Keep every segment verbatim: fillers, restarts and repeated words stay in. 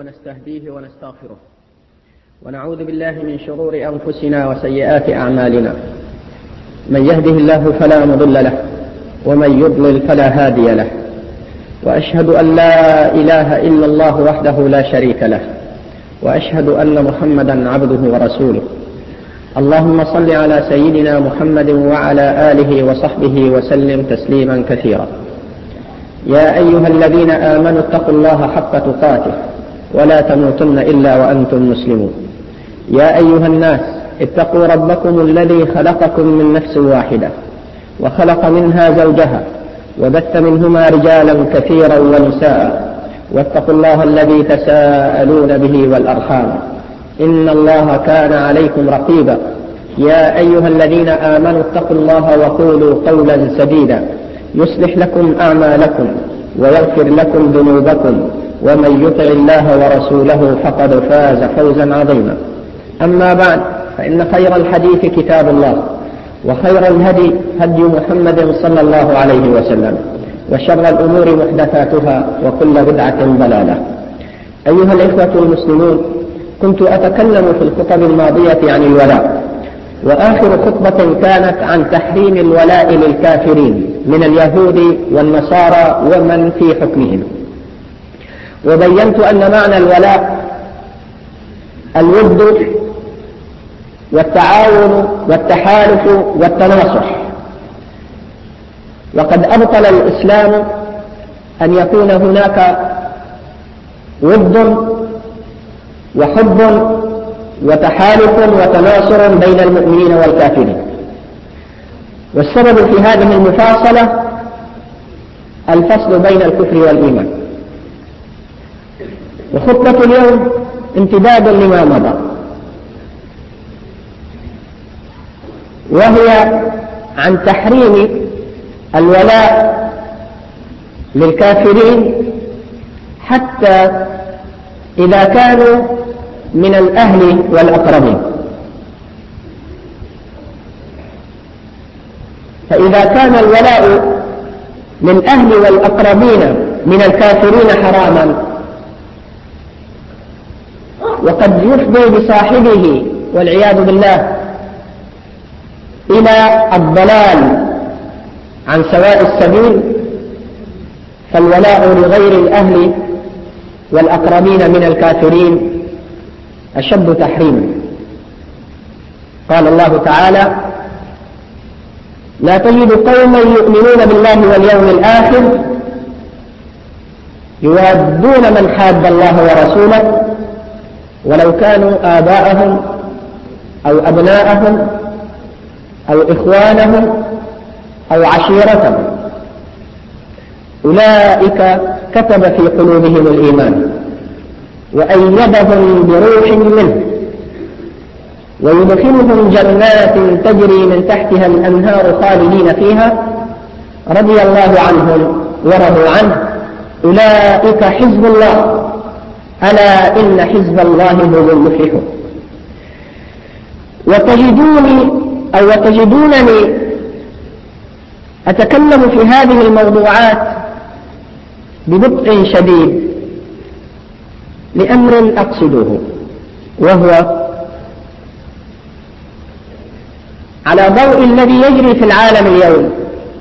ونستهديه ونستغفره ونعوذ بالله من شرور أنفسنا وسيئات أعمالنا. من يهده الله فلا مضل له ومن يضلل فلا هادي له، وأشهد أن لا إله إلا الله وحده لا شريك له، وأشهد أن محمدا عبده ورسوله. اللهم صل على سيدنا محمد وعلى آله وصحبه وسلم تسليما كثيرا. يا أيها الذين آمنوا اتقوا الله حق تقاته ولا تموتن إلا وأنتم مسلمون. يا أيها الناس اتقوا ربكم الذي خلقكم من نفس واحدة وخلق منها زوجها وبث منهما رجالا كثيرا ونساء، واتقوا الله الذي تساءلون به والأرحام إن الله كان عليكم رقيبا. يا أيها الذين آمنوا اتقوا الله وقولوا قولا سديدا يصلح لكم أعمالكم ويغفر لكم ذنوبكم، ومن يطع الله ورسوله فقد فاز فوزا عظيما. أما بعد، فإن خير الحديث كتاب الله، وخير الهدي هدي محمد صلى الله عليه وسلم، وشر الأمور محدثاتها وكل بدعة ضلالة. أيها الإخوة المسلمون، كنت أتكلم في الخطب الماضية عن الولاء، وآخر خطبة كانت عن تحريم الولاء للكافرين من اليهود والنصارى ومن في حكمهم، وبينت أن معنى الولاء الود والتعاون والتحالف والتناصح، وقد أبطل الإسلام أن يكون هناك ود وحب وتحالف وتناصر بين المؤمنين والكافرين. والسبب في هذه المفاصلة الفصل بين الكفر والإيمان. وخطبة اليوم امتداد لما مضى، وهي عن تحريم الولاء للكافرين حتى إذا كانوا من الأهل والأقربين. فإذا كان الولاء للأهل والأقربين من الكافرين حراما، وقد يفضي بصاحبه والعياذ بالله إلى الضلال عن سواء السبيل، فالولاء لغير الأهل والأقربين من الكافرين أشد تحريما. قال الله تعالى: لا تجد قوما يؤمنون بالله واليوم الآخر يوادون من حاد الله ورسوله ولو كانوا آباءهم أو أبناءهم أو إخوانهم أو عشيرتهم، أولئك كتب في قلوبهم الإيمان وأيدهم بروح منه ويدخلهم جنات تجري من تحتها الأنهار خالدين فيها رضي الله عنهم ورضوا عنه، أولئك حزب الله ألا إن حزب الله هم المفلحون. وتجدوني أو وتجدونني أتكلم في هذه الموضوعات ببطء شديد لأمر أقصده، وهو على ضوء الذي يجري في العالم اليوم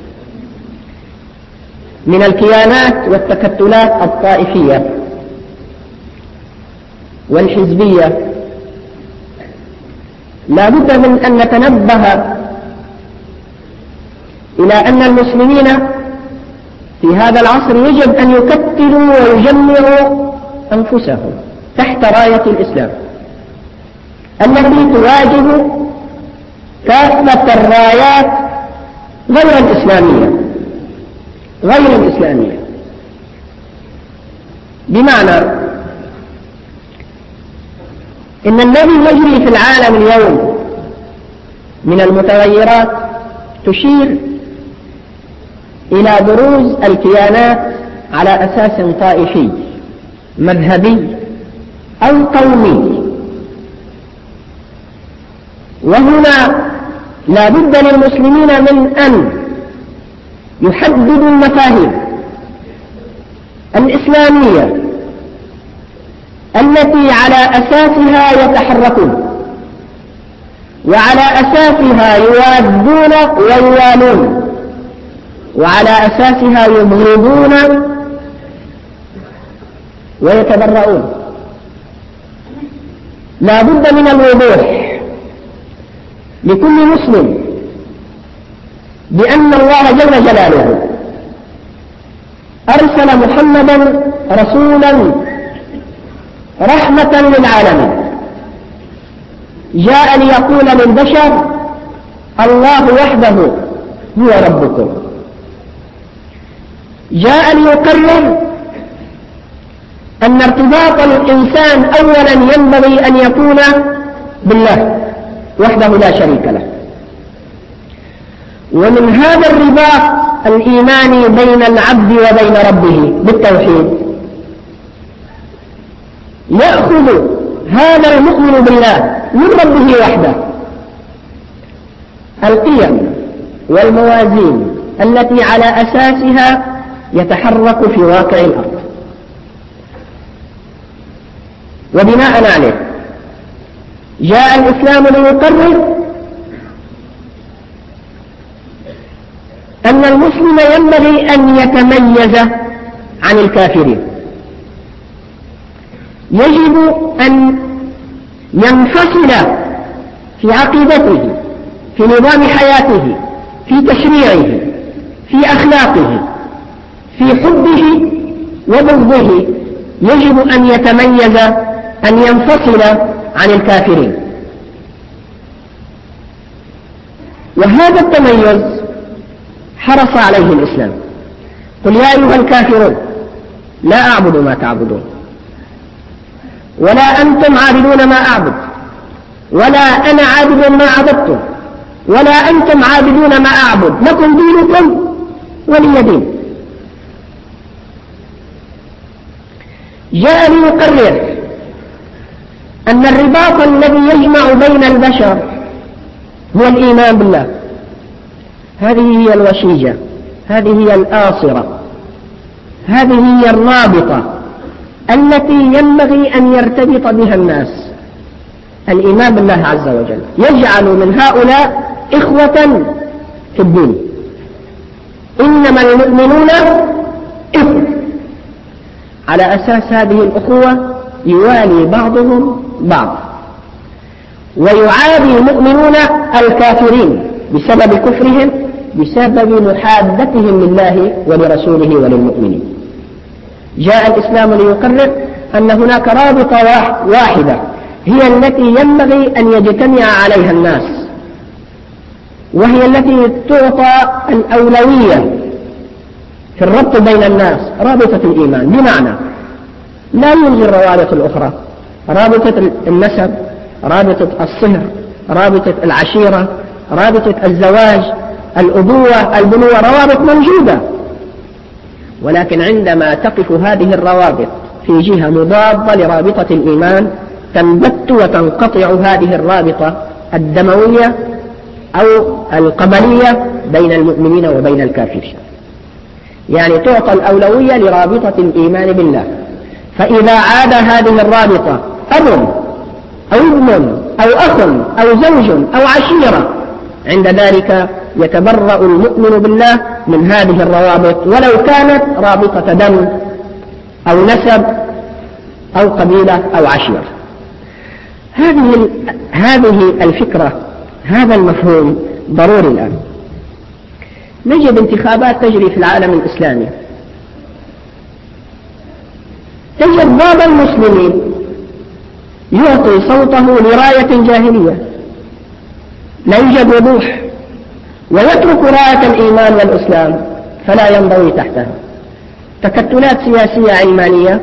من الكيانات والتكتلات الطائفية والحزبية. لا بد من أن نتنبه إلى أن المسلمين في هذا العصر يجب أن يكتلوا ويجمعوا أنفسهم تحت راية الإسلام التي تواجه كافة الرايات غير الإسلامية غير الإسلامية بمعنى إن الذي يجري في العالم اليوم من المتغيرات تشير إلى بروز الكيانات على أساس طائفي مذهبي أو قومي. وهنا لا بد للمسلمين من أن يحددوا المفاهيم الإسلامية التي على أساسها يتحركون وعلى أساسها يوادون ويوالون وعلى أساسها يبغضون ويتبرؤون. لا بد من الوضوح لكل مسلم بأن الله جل جلاله أرسل محمدا رسولا رحمة للعالمين، جاء ليقول للبشر الله وحده هو ربكم، جاء ليقرر أن ارتباط الإنسان أولا ينبغي أن يكون بالله وحده لا شريك له، ومن هذا الرباط الإيماني بين العبد وبين ربه بالتوحيد يأخذ هذا المؤمن بالله من ربه وحده القيم والموازين التي على أساسها يتحرك في واقع الأرض. وبناء عليه جاء الإسلام ليقرر أن المسلم ينبغي أن يتميز عن الكافرين، يجب أن ينفصل في عقيدته، في نظام حياته، في تشريعه، في أخلاقه، في حبه وبغضه، يجب أن يتميز، أن ينفصل عن الكافرين. وهذا التميز حرص عليه الإسلام. قل يا أيها الكافرون لا أعبد ما تعبدون ولا أنتم عابدون ما أعبد ولا أنا عابد ما عبدتم ولا أنتم عابدون ما أعبد لكم دينكم ولي دين. جاء ليقرر أن الرباط الذي يجمع بين البشر هو الإيمان بالله. هذه هي الوشيجة، هذه هي الآصرة، هذه هي الرابطة التي ينبغي أن يرتبط بها الناس. الإيمان بالله عز وجل يجعل من هؤلاء إخوة في الدين. إنما المؤمنون إخوة. على أساس هذه الأخوة يوالي بعضهم بعض، ويعادي المؤمنون الكافرين بسبب كفرهم، بسبب محادتهم لله ولرسوله وللمؤمنين. جاء الإسلام ليقرر أن هناك رابطة واحدة هي التي ينبغي أن يجتمع عليها الناس، وهي التي تعطى الأولوية في الربط بين الناس، رابطة الإيمان. بمعنى لا يلغي الروابط الأخرى، رابطة النسب، رابطة الصهر، رابطة العشيرة، رابطة الزواج، الأبوة، البنوة، روابط موجودة، ولكن عندما تقف هذه الروابط في جهة مضادة لرابطة الإيمان تنبت وتنقطع هذه الرابطة الدموية أو القبلية بين المؤمنين وبين الكافرين. يعني تعطى الأولوية لرابطة الإيمان بالله، فإذا عاد هذه الرابطة أب أو ابن أو أخ أو زوج أو عشيرة، عند ذلك يتبرأ المؤمن بالله من هذه الروابط ولو كانت رابطة دم أو نسب أو قبيلة أو عشيرة. هذه هذه الفكرة، هذا المفهوم ضروري الآن. نجد انتخابات تجري في العالم الإسلامي، تجد بعض المسلمين يعطي صوته لراية جاهلية لا يوجد وضوح، ويترك راية الإيمان والإسلام فلا ينضوي تحتها. تكتلات سياسية علمانية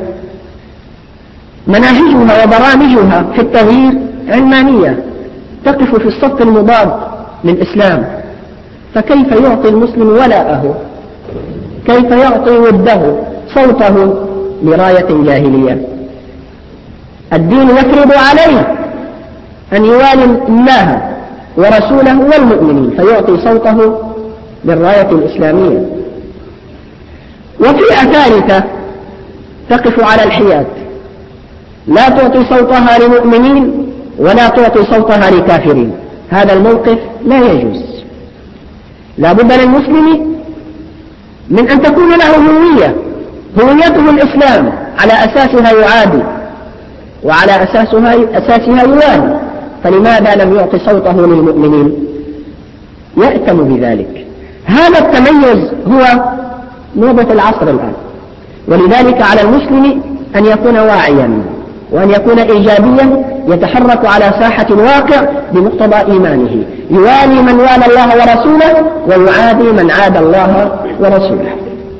مناهجها وبرامجها في التغيير علمانية تقف في الصف المضاد للإسلام، فكيف يعطي المسلم ولاءه، كيف يعطي وده صوته لراية جاهلية؟ الدين يفرض عليه أن يوالي الله ورسوله والمؤمنين، فيعطي صوته للراية الإسلامية. وفئة ثالثة تقف على الحياد، لا تعطي صوتها لمؤمنين ولا تعطي صوتها لكافرين. هذا الموقف لا يجوز. لا بد للمسلم من أن تكون له هوية، هويته الإسلام، على أساسها يعادي وعلى أساسها, أساسها يوالي. فلماذا لم يعطي صوته للمؤمنين؟ يأتم بذلك. هذا التميز هو موضة العصر الآن، ولذلك على المسلم أن يكون واعيا وأن يكون إيجابيا، يتحرك على ساحة الواقع بمقتضى إيمانه، يوالي من والى الله ورسوله ويعادي من عاد الله ورسوله.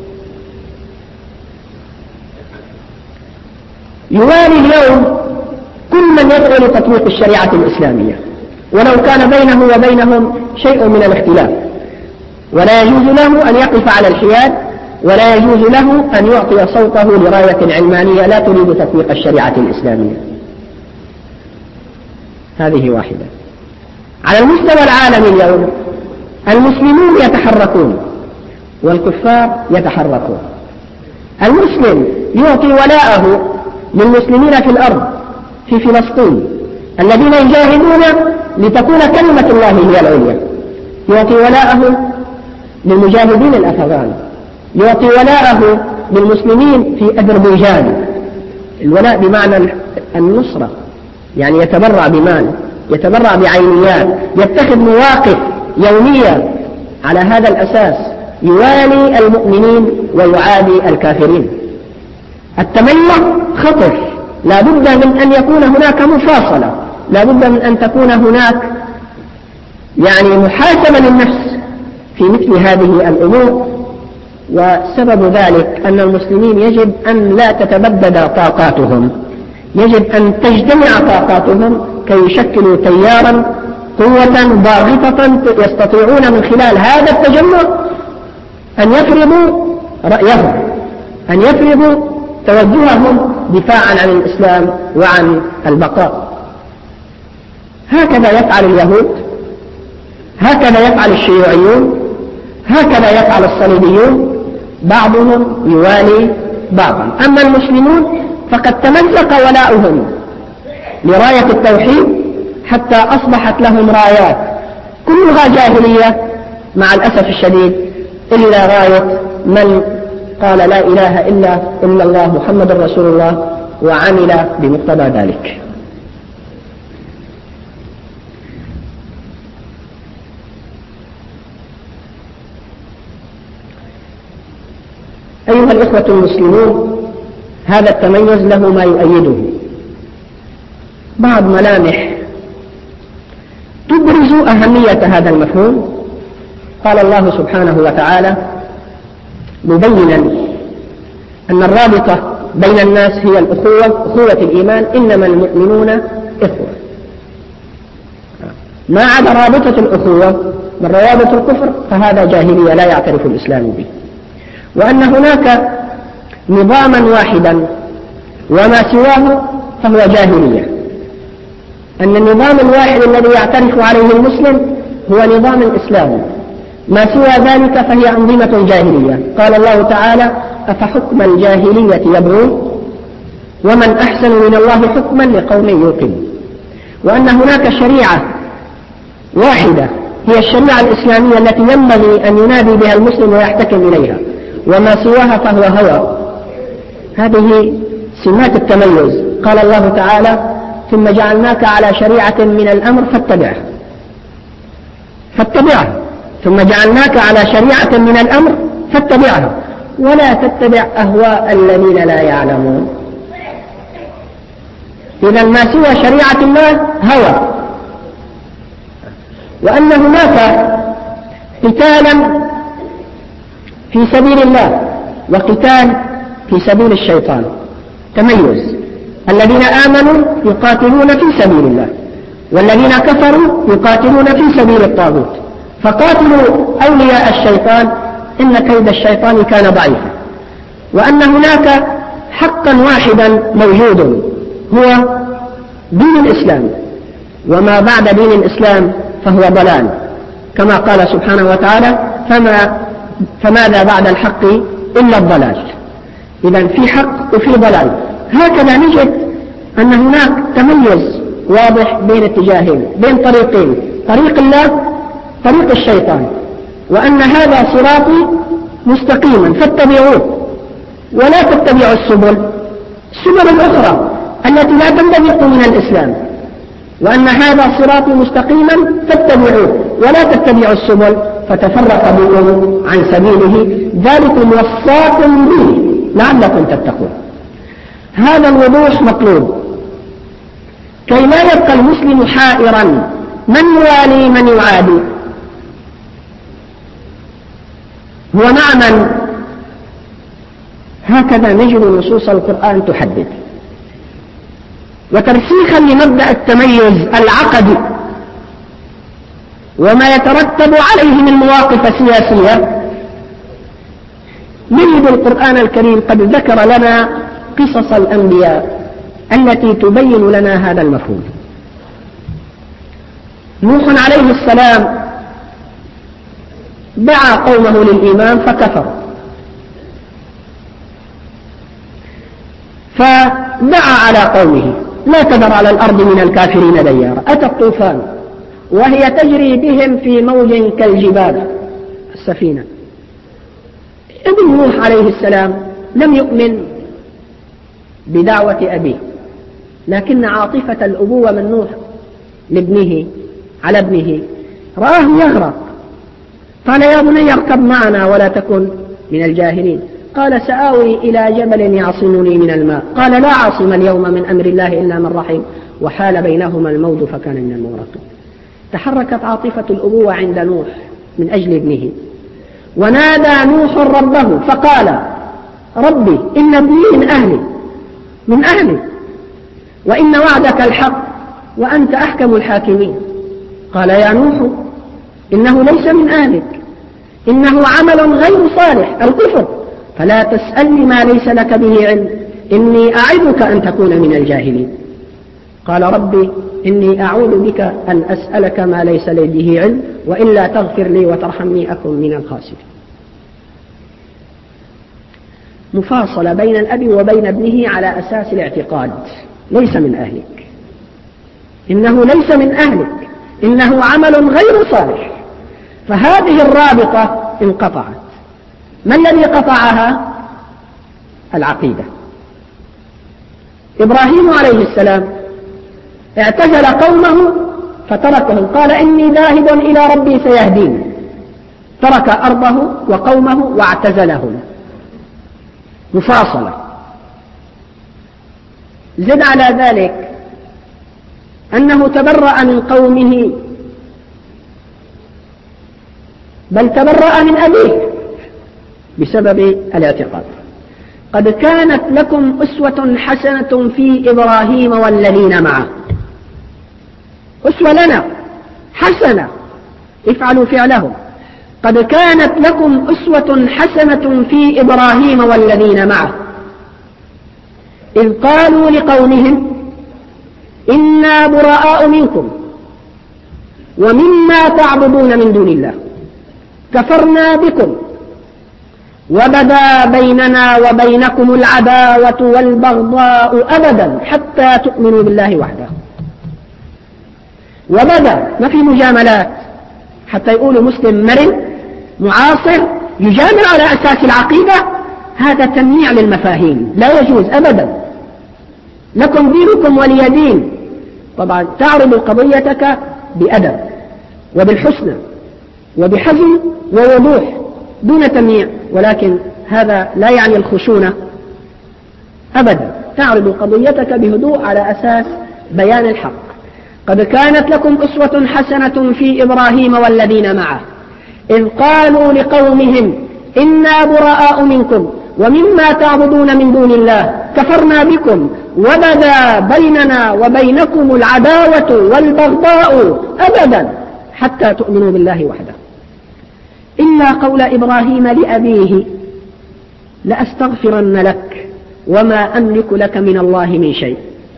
يوالي اليوم كل من يدعو لتطبيق الشريعة الإسلامية ولو كان بينه وبينهم شيء من الاختلاف، ولا يجوز له أن يقف على الحياد، ولا يجوز له أن يعطي صوته لراية علمانية لا تريد تطبيق الشريعة الإسلامية. هذه واحدة. على المستوى العالمي اليوم المسلمون يتحركون والكفار يتحركون. المسلم يعطي ولاءه للمسلمين في الأرض في فلسطين الذين يجاهدون لتكون كلمة الله هي العليا، يعطي ولاءه للمجاهدين الأفغان، يعطي ولاءه للمسلمين في أذربيجان. الولاء بمعنى النصرة، يعني يتبرع بمال، يتبرع بعينيات، يتخذ مواقف يومية على هذا الأساس، يوالي المؤمنين ويعادي الكافرين. التميز خطر، لا بد من أن يكون هناك مفاصلة، لا بد من أن تكون هناك يعني محاسبة للنفس في مثل هذه الأمور. وسبب ذلك أن المسلمين يجب أن لا تتبدد طاقاتهم، يجب أن تجتمع طاقاتهم كي يشكلوا تيارا قوة ضاغطة يستطيعون من خلال هذا التجمع أن يفرضوا رأيهم، أن يفرضوا توجههم دفاعا عن الإسلام وعن البقاء. هكذا يفعل اليهود، هكذا يفعل الشيوعيون، هكذا يفعل الصليبيون، بعضهم يوالي بعضا. أما المسلمون فقد تمزق ولاؤهم لراية التوحيد حتى أصبحت لهم رايات كلها جاهلية مع الأسف الشديد، إلا راية من قال لا إله إلا إلا الله محمد رسول الله وعمل بمقتضى ذلك. أيها الإخوة المسلمون، هذا التميز له ما يؤيده. بعض ملامح تبرز أهمية هذا المفهوم. قال الله سبحانه وتعالى مبينا أن الرابطة بين الناس هي الأخوة، أخوة الإيمان، إنما المؤمنون إخوة. ما عدا رابطة الأخوة من روابط الكفر فهذا جاهلية لا يعترف الإسلام به. وأن هناك نظاما واحدا وما سواه فهو جاهلية. أن النظام الواحد الذي يعترف عليه المسلم هو نظام الإسلام، ما سوى ذلك فهي أنظمة جاهلية. قال الله تعالى أفحكم الجاهلية يبغون ومن أحسن من الله حكما لقوم يوقنون. وأن هناك شريعة واحدة هي الشريعة الإسلامية التي ينبغي أن ينادي بها المسلم ويحتكم إليها، وما سواها فهو هوى. هذه سمات التميز. قال الله تعالى ثم جعلناك على شريعة من الأمر فاتبعها فاتبعها ثم جعلناك على شريعة من الأمر فاتبعها ولا تتبع أهواء الذين لا يعلمون. إذا ما سوى شريعة الله هوى. وأن هناك قتالا في سبيل الله وقتال في سبيل الشيطان. تميز. الذين آمنوا يقاتلون في سبيل الله والذين كفروا يقاتلون في سبيل الطاغوت، فقاتلوا أولياء الشيطان إن كيد الشيطان كان ضعيفا. وأن هناك حقا واحدا موجود هو دين الإسلام، وما بعد دين الإسلام فهو ضلال، كما قال سبحانه وتعالى فما فماذا بعد الحق إلا الضلال. إذن في حق وفي ضلال. هكذا نجد أن هناك تميز واضح بين اتجاهين، بين طريقين، طريق الله طريق الشيطان، وأن هذا صراطي مستقيما فاتبعوه ولا تتبعوا السبل السبل الأخرى التي لا تنطبق من الإسلام، وأن هذا صراطي مستقيما فاتبعوه ولا تتبعوا السبل فتفرق بكم عن سبيله، ذلكم وصاكم به لعلكم تتقون. هذا الوضوح مطلوب كي لا يبقى المسلم حائرا من يوالي من يعادي، هو مع من؟ هكذا نجد نصوص القرآن تحدد. وترسيخا لمبدأ التميز العقدي وما يترتب عليه من مواقف سياسية، نجد القرآن الكريم قد ذكر لنا قصص الأنبياء التي تبين لنا هذا المفهوم. نوح عليه السلام دعا قومه للإيمان فكفروا، فدعا على قومه لا تذر على الأرض من الكافرين ديارا. أتى الطوفان وهي تجري بهم في موج كالجبال السفينة. ابن نوح عليه السلام لم يؤمن بدعوة أبيه، لكن عاطفة الأبوة من نوح لابنه على ابنه رآه يغرق، قال يا بني اركب معنا ولا تكن من الجاهلين. قال سآوي إلى جبل يعصمني من الماء، قال لا عاصم اليوم من أمر الله إلا من رحم وحال بينهما الموج فكان من المغرقين. تحركت عاطفة الأبوة عند نوح من أجل ابنه، ونادى نوح ربه فقال ربي إن ابني من أهلي من أهلي وإن وعدك الحق وأنت أحكم الحاكمين. قال يا نوح إنه ليس من أهلك، إنه عمل غير صالح الكفر، فلا تسألني ما ليس لك به علم، إني أعظك أن تكون من الجاهلين. قال ربي إني أعوذ بك أن أسألك ما ليس لي به علم، وإلا تغفر لي وترحمني أكن من الخاسرين. مفاصلة بين الأب وبين ابنه على أساس الاعتقاد، ليس من أهلك، إنه ليس من أهلك، إنه عمل غير صالح. فهذه الرابطة انقطعت. ما الذي قطعها؟ العقيدة. إبراهيم عليه السلام اعتزل قومه فتركهم، قال إني ذاهب إلى ربي سيهدين، ترك أرضه وقومه واعتزلهم. مفاصلة. زد على ذلك أنه تبرأ من قومه، بل تبرأ من أبيه بسبب الاعتقاد. قد كانت لكم أسوة حسنة في إبراهيم والذين معه. أسوة لنا حسنة، افعلوا فعلهم. قد كانت لكم أسوة حسنة في إبراهيم والذين معه إذ قالوا لقومهم إنا براء منكم ومما تعبدون من دون الله كفرنا بكم وبدا بيننا وبينكم العداوة والبغضاء أبدا حتى تؤمنوا بالله وحده. وبدا ما في مجاملات، حتى يقولوا مسلم مرن معاصر يجامل على أساس العقيدة، هذا تمييع للمفاهيم، لا يجوز أبدا. لكم دينكم ولي دين. طبعا تعرض قضيتك بأدب وبالحسنى وبحزم ووضوح دون تمييع، ولكن هذا لا يعني الخشونة أبدا. تعرض قضيتك بهدوء على أساس بيان الحق. قد كانت لكم أسوة حسنة في إبراهيم والذين معه إذ قالوا لقومهم إنا براء منكم ومما تعبدون من دون الله كفرنا بكم وبدا بيننا وبينكم العداوة والبغضاء أبدا حتى تؤمنوا بالله وحده إلا قول إبراهيم لأبيه لأستغفرن لك وما أملك لك من الله من شيء.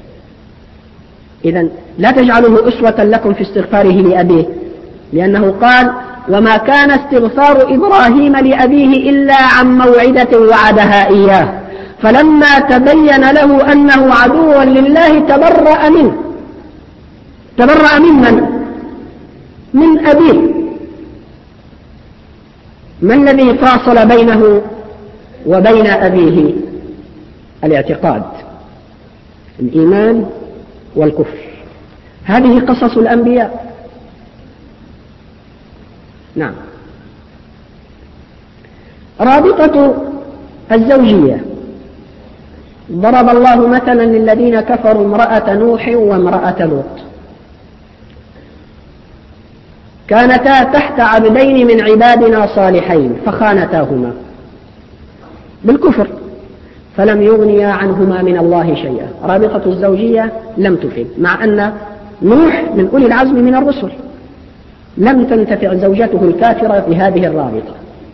إذن لا تجعله أسوة لكم في استغفاره لأبيه، لأنه قال وما كان استغفار إبراهيم لأبيه إلا عن موعدة وعدها إياه فلما تبين له أنه عدو لله تبرأ منه. تبرأ ممن؟ من أبيه. ما الذي فاصل بينه وبين أبيه؟ الاعتقاد، الإيمان والكفر. هذه قصص الأنبياء. نعم. رابطة الزوجية. ضرب الله مثلا للذين كفروا امرأة نوح وامرأة لوط، كانتا تحت عبدين من عبادنا صالحين فخانتاهما بالكفر فلم يغنيا عنهما من الله شيئا. رابطة الزوجية لم تفد، مع أن نوح من أولي العزم من الرسل، لم تنتفع زوجته الكافرة بهذه الرابطة.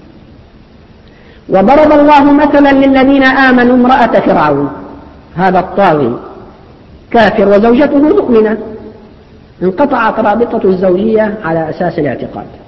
وضرب الله مثلا للذين آمنوا امرأة فرعون، هذا الطاغي كافر وزوجته مؤمنة، انقطعت رابطة الزوجية على أساس الاعتقاد.